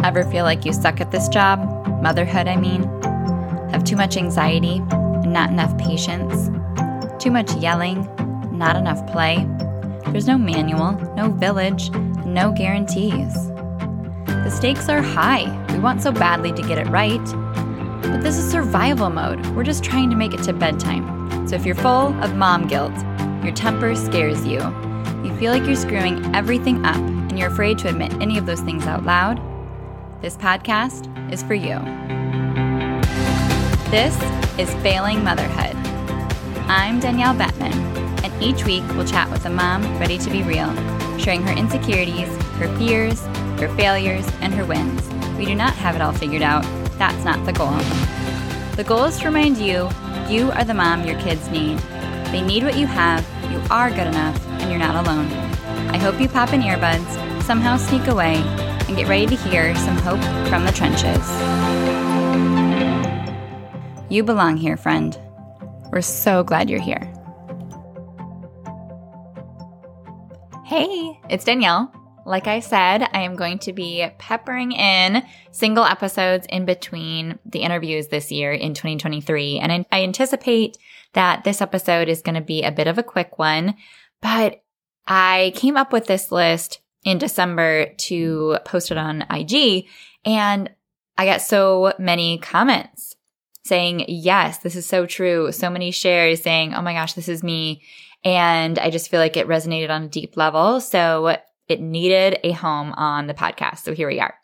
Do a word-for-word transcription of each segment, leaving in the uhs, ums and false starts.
Ever feel like you suck at this job? Motherhood, I mean. Have too much anxiety and not enough patience? Too much yelling, not enough play? There's no manual, no village, no guarantees. The stakes are high. We want so badly to get it right. But this is survival mode. We're just trying to make it to bedtime. So if you're full of mom guilt, your temper scares you, you feel like you're screwing everything up, and you're afraid to admit any of those things out loud, this podcast is for you. This is Failing Motherhood. I'm Danielle Bettman, and each week we'll chat with a mom ready to be real, sharing her insecurities, her fears, her failures, and her wins. We do not have it all figured out. That's not the goal. The goal is to remind you, you are the mom your kids need. They need what you have, you are good enough, and you're not alone. I hope you pop in earbuds, somehow sneak away, and get ready to hear some hope from the trenches. You belong here, friend. We're so glad you're here. Hey, it's Danielle. Like I said, I am going to be peppering in single episodes in between the interviews this year in twenty twenty-three. And I anticipate that this episode is going to be a bit of a quick one, but I came up with this list in December to post it on I G, and I got so many comments saying, yes, this is so true. So many shares saying, oh my gosh, this is me. And I just feel like it resonated on a deep level. So it needed a home on the podcast. So here we are.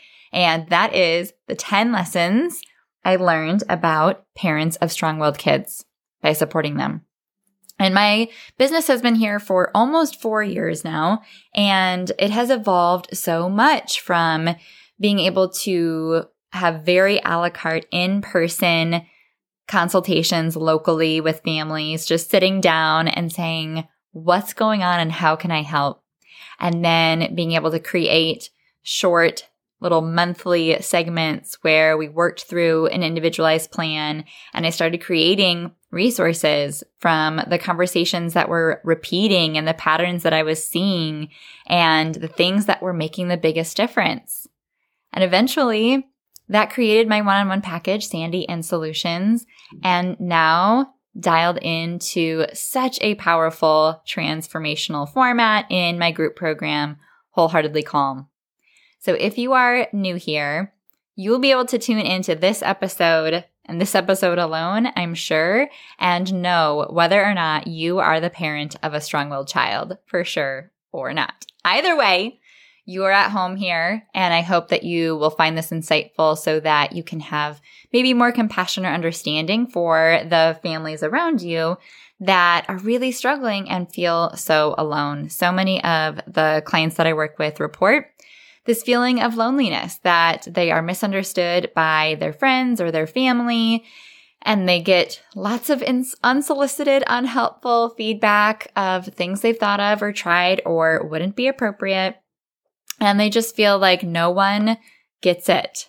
And that is the ten lessons I learned about parents of strong-willed kids by supporting them. And my business has been here for almost four years now, and it has evolved so much from being able to have very a la carte in-person consultations locally with families, just sitting down and saying, what's going on and how can I help? And then being able to create short little monthly segments where we worked through an individualized plan, and I started creating resources from the conversations that were repeating and the patterns that I was seeing and the things that were making the biggest difference. And eventually, that created my one-on-one package, Sandy and Solutions, and now dialed into such a powerful transformational format in my group program, Wholeheartedly Calm. So if you are new here, you will be able to tune into this episode and this episode alone, I'm sure, and know whether or not you are the parent of a strong-willed child, for sure or not. Either way, you are at home here, and I hope that you will find this insightful so that you can have maybe more compassion or understanding for the families around you that are really struggling and feel so alone. So many of the clients that I work with report this feeling of loneliness, that they are misunderstood by their friends or their family, and they get lots of ins- unsolicited, unhelpful feedback of things they've thought of or tried or wouldn't be appropriate. And they just feel like no one gets it.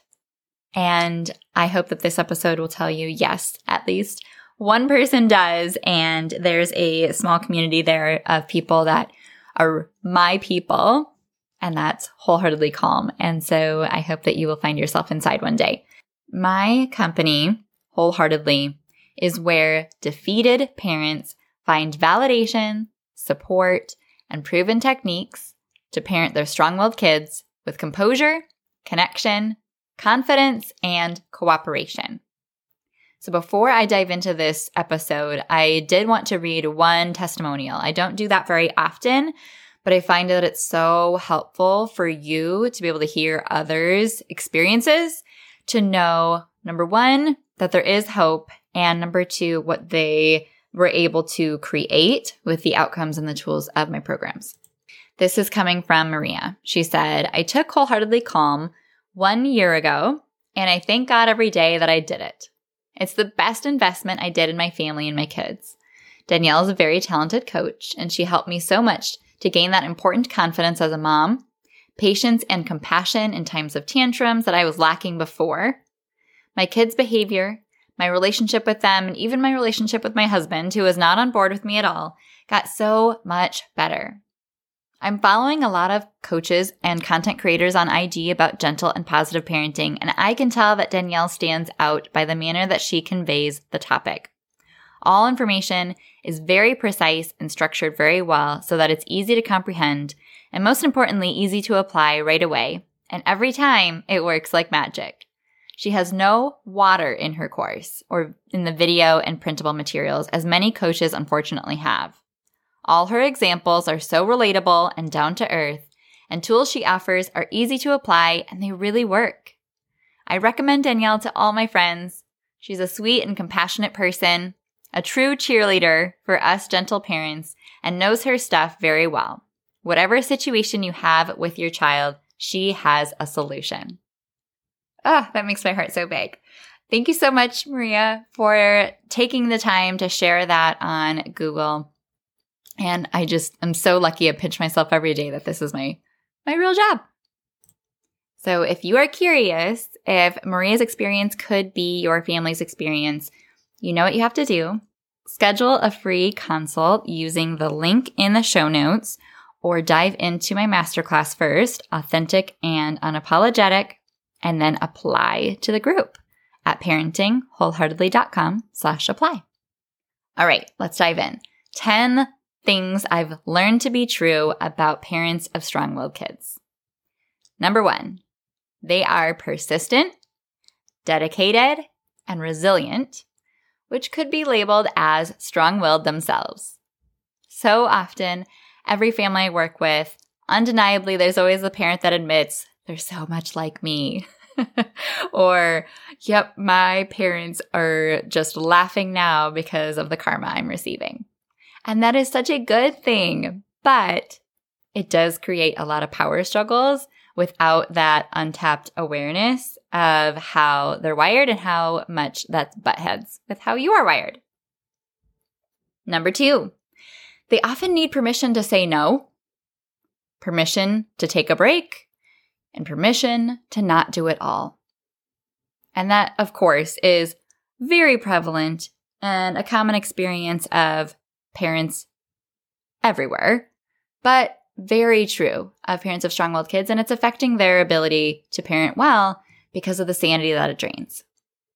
And I hope that this episode will tell you, yes, at least one person does. And there's a small community there of people that are my people. And that's Wholeheartedly Calm. And so I hope that you will find yourself inside one day. My company, Wholeheartedly, is where defeated parents find validation, support, and proven techniques to parent their strong-willed kids with composure, connection, confidence, and cooperation. So before I dive into this episode, I did want to read one testimonial. I don't do that very often, but I find that it's so helpful for you to be able to hear others' experiences, to know, number one, that there is hope, and number two, what they were able to create with the outcomes and the tools of my programs. This is coming from Maria. She said, I took Wholeheartedly Calm one year ago, and I thank God every day that I did it. It's the best investment I did in my family and my kids. Danielle is a very talented coach, and she helped me so much to gain that important confidence as a mom, patience and compassion in times of tantrums that I was lacking before. My kids' behavior, my relationship with them, and even my relationship with my husband, who was not on board with me at all, got so much better. I'm following a lot of coaches and content creators on I G about gentle and positive parenting, and I can tell that Danielle stands out by the manner that she conveys the topic. All information is very precise and structured very well so that it's easy to comprehend, and most importantly, easy to apply right away. And every time, it works like magic. She has no water in her course or in the video and printable materials, as many coaches unfortunately have. All her examples are so relatable and down to earth, and tools she offers are easy to apply and they really work. I recommend Danielle to all my friends. She's a sweet and compassionate person, a true cheerleader for us gentle parents, and knows her stuff very well. Whatever situation you have with your child, she has a solution. Ah, oh, that makes my heart so big. Thank you so much, Maria, for taking the time to share that on Google. And I just am so lucky. I pinch myself every day that this is my, my real job. So if you are curious if Maria's experience could be your family's experience, you know what you have to do. Schedule a free consult using the link in the show notes, or dive into my masterclass first, Authentic and Unapologetic, and then apply to the group at parentingwholeheartedly.com slash apply. All right, let's dive in. ten things I've learned to be true about parents of strong-willed kids. Number one, they are persistent, dedicated, and resilient, which could be labeled as strong-willed themselves. So often, every family I work with, undeniably, there's always the parent that admits, they're so much like me. Or, yep, my parents are just laughing now because of the karma I'm receiving. And that is such a good thing, but it does create a lot of power struggles without that untapped awareness of how they're wired and how much that's butt heads with how you are wired. Number two, they often need permission to say no, permission to take a break, and permission to not do it all. And that, of course, is very prevalent and a common experience of parents everywhere, but very true of parents of strong-willed kids, and it's affecting their ability to parent well because of the sanity that it drains.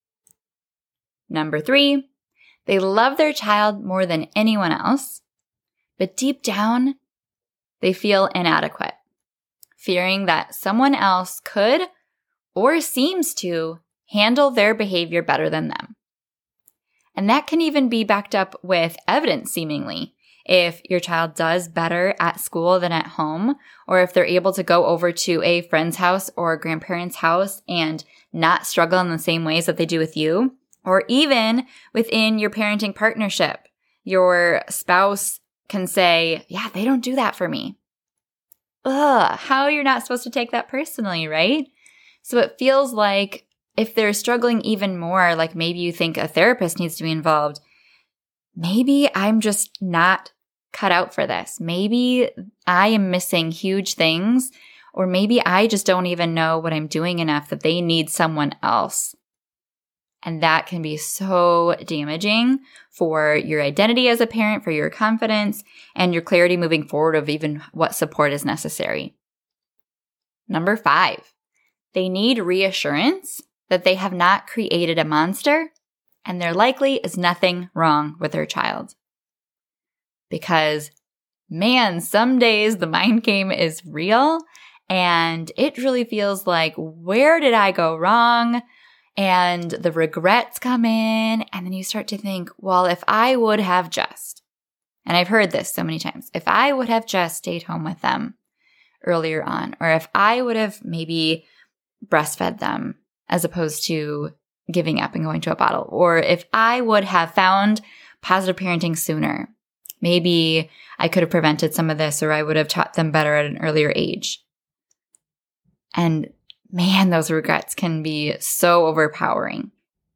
Number three, they love their child more than anyone else, but deep down, they feel inadequate, fearing that someone else could or seems to handle their behavior better than them. And that can even be backed up with evidence, seemingly. If your child does better at school than at home, or if they're able to go over to a friend's house or a grandparent's house and not struggle in the same ways that they do with you, or even within your parenting partnership, your spouse can say, yeah, they don't do that for me. Ugh, how you're not supposed to take that personally, right? So it feels like if they're struggling even more, like maybe you think a therapist needs to be involved, maybe I'm just not cut out for this. Maybe I am missing huge things, or maybe I just don't even know what I'm doing enough that they need someone else. And that can be so damaging for your identity as a parent, for your confidence, and your clarity moving forward of even what support is necessary. Number five, they need reassurance that they have not created a monster and there likely is nothing wrong with their child. Because, man, some days the mind game is real and it really feels like, where did I go wrong? And the regrets come in, and then you start to think, well, if I would have just, and I've heard this so many times, if I would have just stayed home with them earlier on, or if I would have maybe breastfed them as opposed to giving up and going to a bottle, or if I would have found positive parenting sooner, maybe I could have prevented some of this, or I would have taught them better at an earlier age. And man, those regrets can be so overpowering.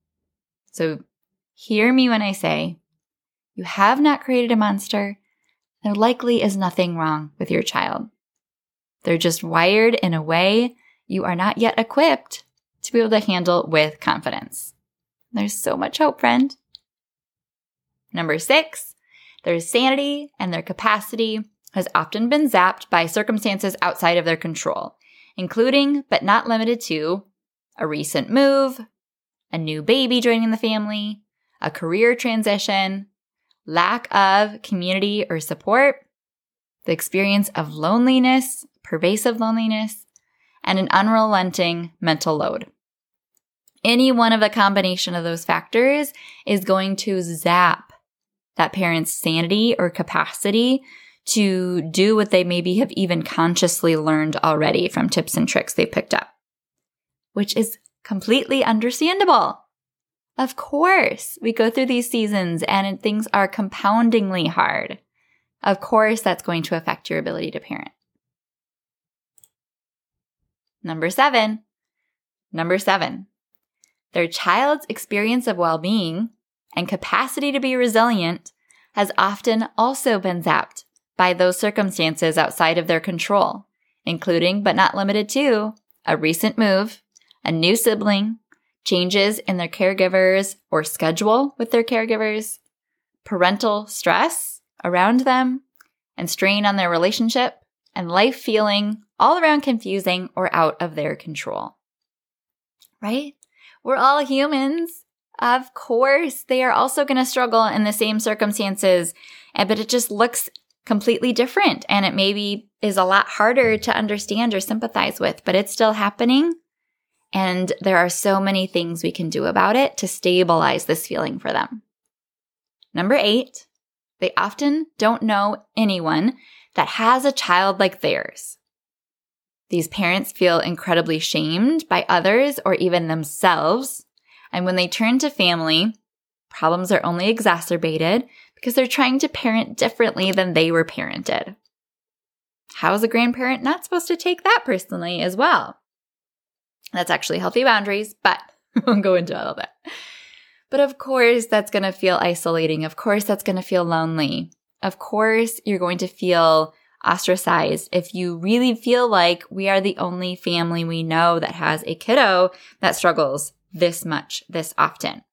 So hear me when I say, you have not created a monster. There likely is nothing wrong with your child. They're just wired in a way you are not yet equipped to be able to handle with confidence. There's so much hope, friend. Number six, their sanity and their capacity has often been zapped by circumstances outside of their control, including but not limited to a recent move, a new baby joining the family, a career transition, lack of community or support, the experience of loneliness, pervasive loneliness, and an unrelenting mental load. Any one of a combination of those factors is going to zap that parent's sanity or capacity to do what they maybe have even consciously learned already from tips and tricks they picked up, which is completely understandable. Of course, we go through these seasons and things are compoundingly hard. Of course, that's going to affect your ability to parent. Number seven. Number seven. Their child's experience of well-being and capacity to be resilient has often also been zapped by those circumstances outside of their control, including but not limited to a recent move, a new sibling, changes in their caregivers or schedule with their caregivers, parental stress around them, and strain on their relationship, and life feeling all around confusing or out of their control. Right? We're all humans. Of course, they are also going to struggle in the same circumstances, but it just looks completely different, and it maybe is a lot harder to understand or sympathize with, but it's still happening. And there are so many things we can do about it to stabilize this feeling for them. Number eight, they often don't know anyone that has a child like theirs. These parents feel incredibly shamed by others or even themselves. And when they turn to family, problems are only exacerbated because they're trying to parent differently than they were parented. How is a grandparent not supposed to take that personally as well? That's actually healthy boundaries, but we'll go into all of that. But of course, that's going to feel isolating. Of course, that's going to feel lonely. Of course, you're going to feel ostracized if you really feel like we are the only family we know that has a kiddo that struggles this much, this often.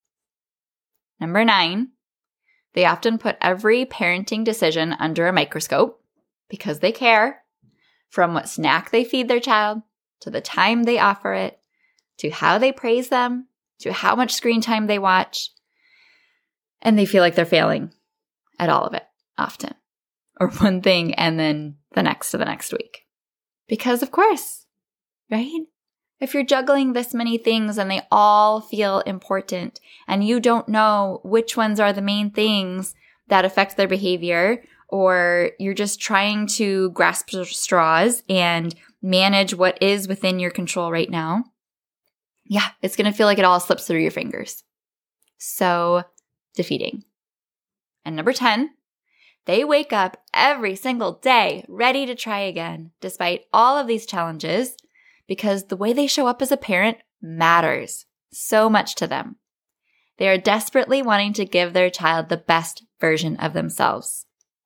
Number nine, they often put every parenting decision under a microscope because they care, from what snack they feed their child, to the time they offer it, to how they praise them, to how much screen time they watch. And they feel like they're failing at all of it, often. Or one thing and then the next to the next week. Because of course, right? If you're juggling this many things and they all feel important and you don't know which ones are the main things that affect their behavior, or you're just trying to grasp straws and manage what is within your control right now, yeah, it's going to feel like it all slips through your fingers. So defeating. And number ten, they wake up every single day ready to try again, despite all of these challenges, because the way they show up as a parent matters so much to them. They are desperately wanting to give their child the best version of themselves.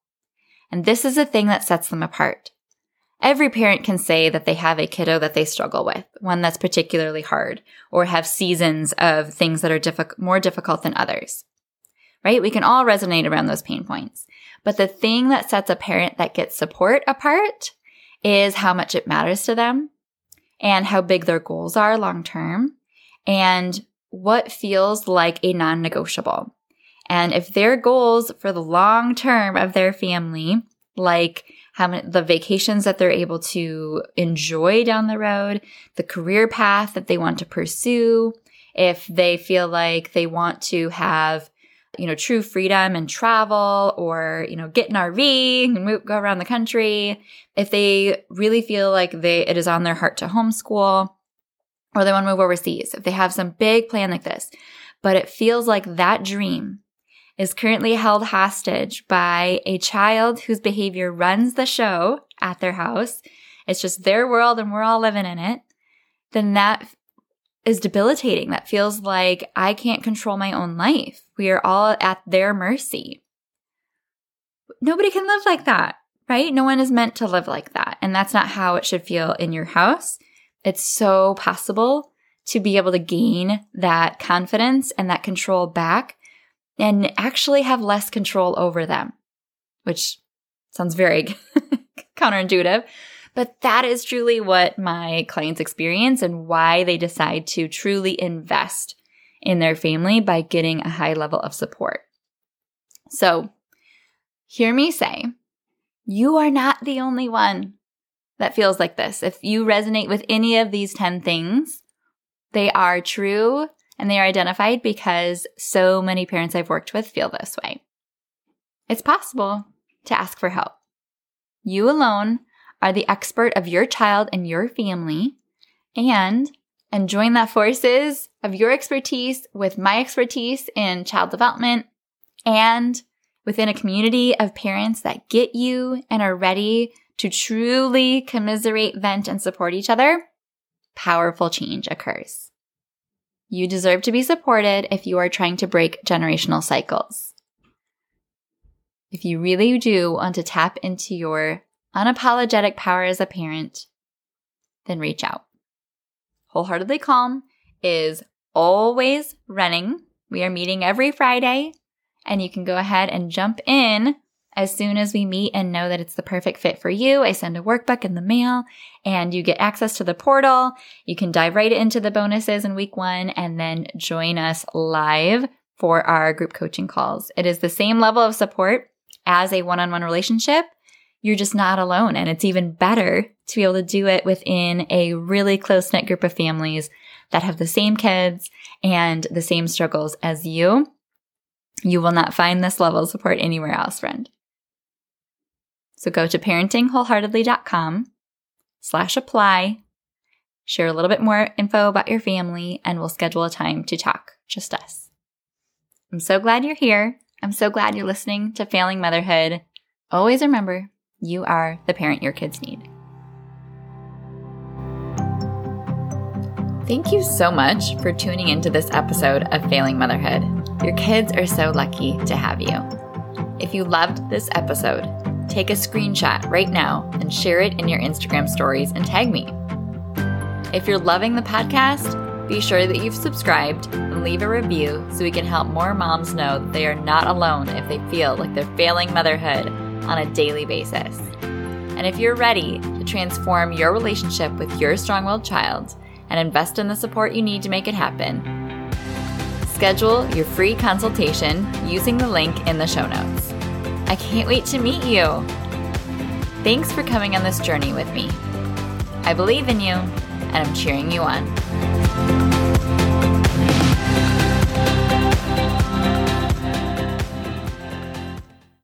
And this is the thing that sets them apart. Every parent can say that they have a kiddo that they struggle with, one that's particularly hard, or have seasons of things that are diffi- more difficult than others. Right? We can all resonate around those pain points. But the thing that sets a parent that gets support apart is how much it matters to them and how big their goals are long term and what feels like a non-negotiable. And if their goals for the long term of their family, like how many, the vacations that they're able to enjoy down the road, the career path that they want to pursue, if they feel like they want to have, you know, true freedom and travel, or, you know, get an R V and move, go around the country, if they really feel like they it is on their heart to homeschool, or they want to move overseas, if they have some big plan like this, but it feels like that dream is currently held hostage by a child whose behavior runs the show at their house, it's just their world and we're all living in it, then that is debilitating. That feels like I can't control my own life. We are all at their mercy. Nobody can live like that, right? No one is meant to live like that. And that's not how it should feel in your house. It's so possible to be able to gain that confidence and that control back and actually have less control over them, which Sounds very counterintuitive, but that is truly what my clients experience and why they decide to truly invest in their family by getting a high level of support. So hear me say, you are not the only one that feels like this. If you resonate with any of these ten things, they are true and they are identified because so many parents I've worked with feel this way. It's possible to ask for help. You alone are the expert of your child and your family, and and join that forces of your expertise with my expertise in child development and within a community of parents that get you and are ready to truly commiserate, vent, and support each other, powerful change occurs. You deserve to be supported if you are trying to break generational cycles. If you really do want to tap into your unapologetic power as a parent, then reach out. Wholeheartedly Calm is always running. We are meeting every Friday, and you can go ahead and jump in as soon as we meet and know that it's the perfect fit for you. I send a workbook in the mail, and you get access to the portal. You can dive right into the bonuses in week one and then join us live for our group coaching calls. It is the same level of support as a one-on-one relationship. You're just not alone, and it's even better to be able to do it within a really close-knit group of families that have the same kids and the same struggles as you. You will not find this level of support anywhere else, friend. So go to parentingwholeheartedly.com slash apply, share a little bit more info about your family, and we'll schedule a time to talk, just us. I'm so glad you're here. I'm so glad you're listening to Failing Motherhood. Always remember, you are the parent your kids need. Thank you so much for tuning into this episode of Failing Motherhood. Your kids are so lucky to have you. If you loved this episode, take a screenshot right now and share it in your Instagram stories and tag me. If you're loving the podcast, be sure that you've subscribed and leave a review so we can help more moms know that they are not alone if they feel like they're failing motherhood on a daily basis. And if you're ready to transform your relationship with your strong-willed child and invest in the support you need to make it happen, schedule your free consultation using the link in the show notes. I can't wait to meet you. Thanks for coming on this journey with me. I believe in you, and I'm cheering you on.